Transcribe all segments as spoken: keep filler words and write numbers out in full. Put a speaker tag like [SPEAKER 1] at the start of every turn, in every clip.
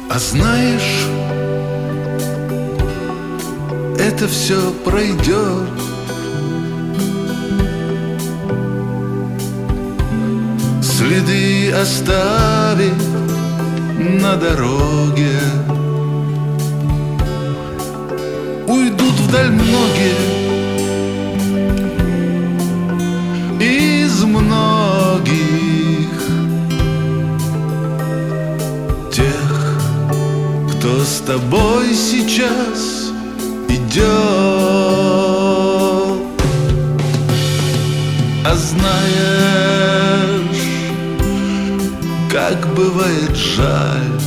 [SPEAKER 1] А знаешь, это все пройдет. Следы оставит на дороге. Уйдут вдаль многие из многих тех, кто с тобой сейчас идет. А знаешь, как бывает жаль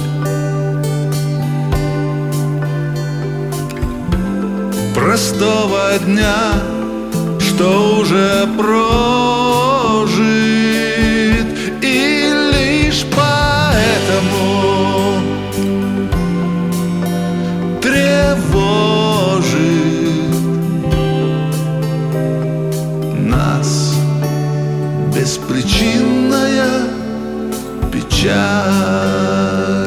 [SPEAKER 1] простого дня, что уже прожит, и лишь поэтому тревожит нас беспричинная печаль.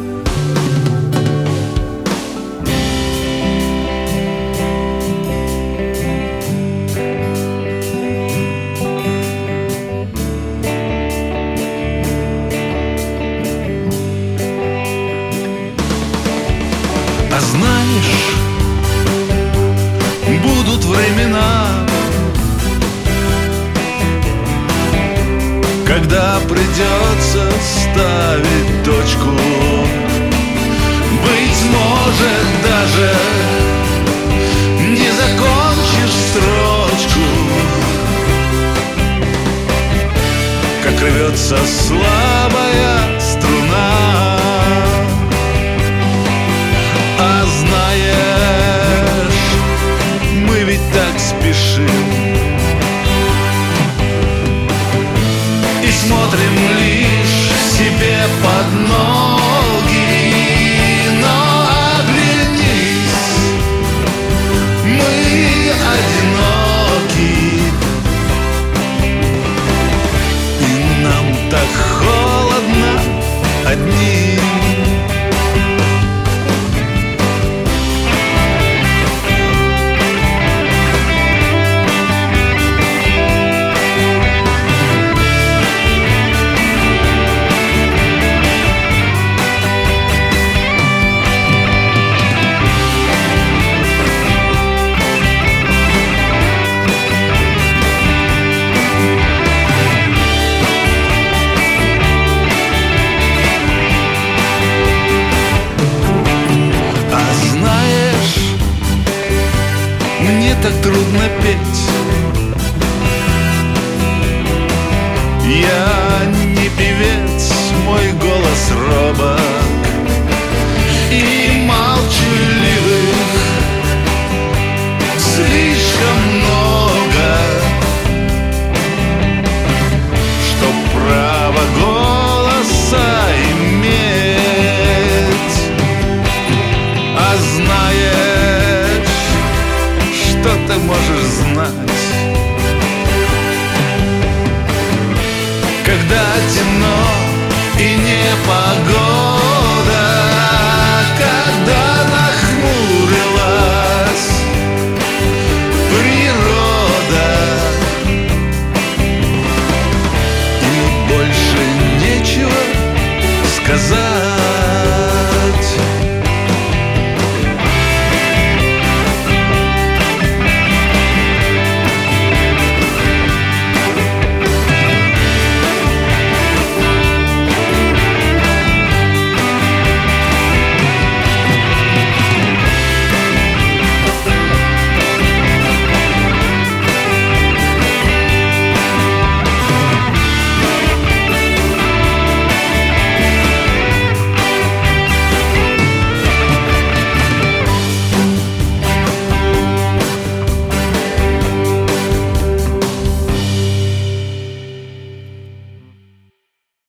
[SPEAKER 1] А знаешь, будут времена, когда придется ставить точку. Быть может, даже не закончишь строчку, как рвется слабая струна. А знаешь, мы ведь так спешим и смотрим лишь себе под ноги. Но оглянись, мы одиноки, и нам так холодно одним. Мне так трудно петь. Я не певец, мой голос робок и молчаливых слишком много, чтоб право голоса иметь. А знаешь, что ты можешь знать, когда темно и непогода, когда нахмурилась природа, и больше нечего сказать.